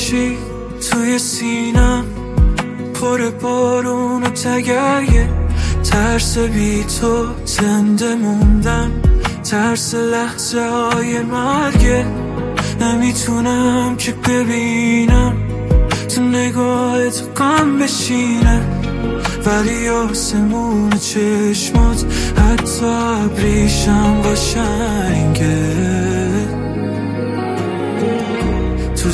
باشی توی سینم، پر بارون و تگرگه، ترس بی تو زنده موندن، ترس لحظه های مرگه. نمیتونم که ببینم تو نگاه تو غم بشینه، ولی آسمون چشمات حتی ابریشم قشنگه. تو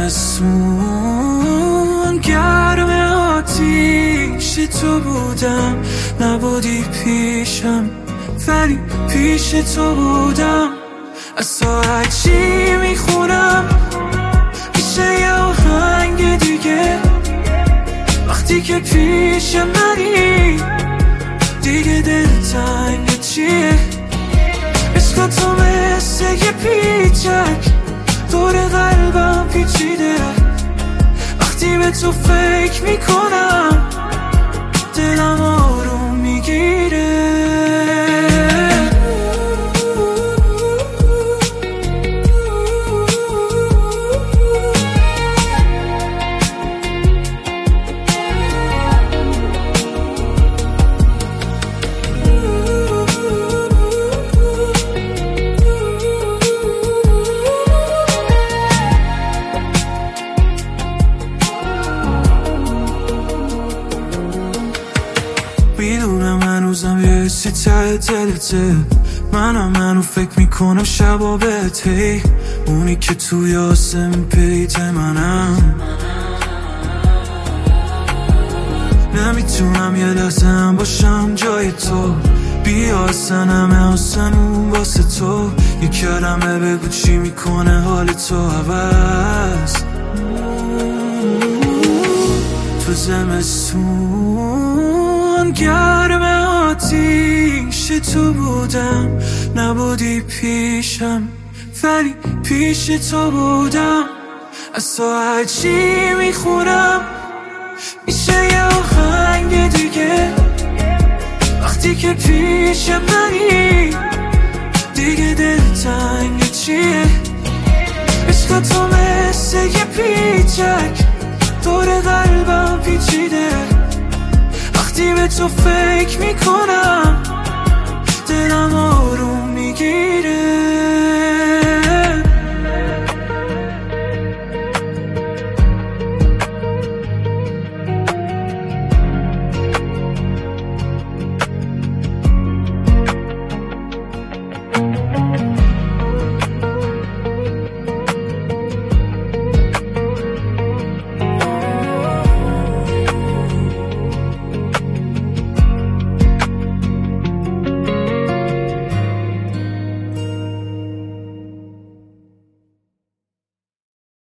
زمستون گرم آتیش تو بودم، نبودی پیشم ولی پیش تو بودم. از ساعت چی میخونم میشه یه آهنگ دیگه، وقتی که پیش منی دیگه دلتنگ چیه؟ عشق تو مثل یه پیچک دور قلبم پیچیده، وقتی به تو فکر میکنم دلم آروم میگیره. میدونم هنوزم یه سی ته دلته، منو فکر میکنم شبا بهت، هی اونی که توی آسم پیت منم. نمیتونم یه لحظه هم باشم جای تو، بیا اصلا همه آسمون واسه تو، یه کلمه بگو چی میکنه حال تو عوض. تو زمستون گرم آتیش تو بودم، نبودی پیشم ولی پیش تو بودم. از ساعت چی میخونم میشه یه آهنگ دیگه، وقتی که پیش منی دیگه دلتنگ چیه؟ عشق تو مثل یه پیچک دور قلبم پیچیده، وقتی به تو فکر میکنم دلم آروم میگیره.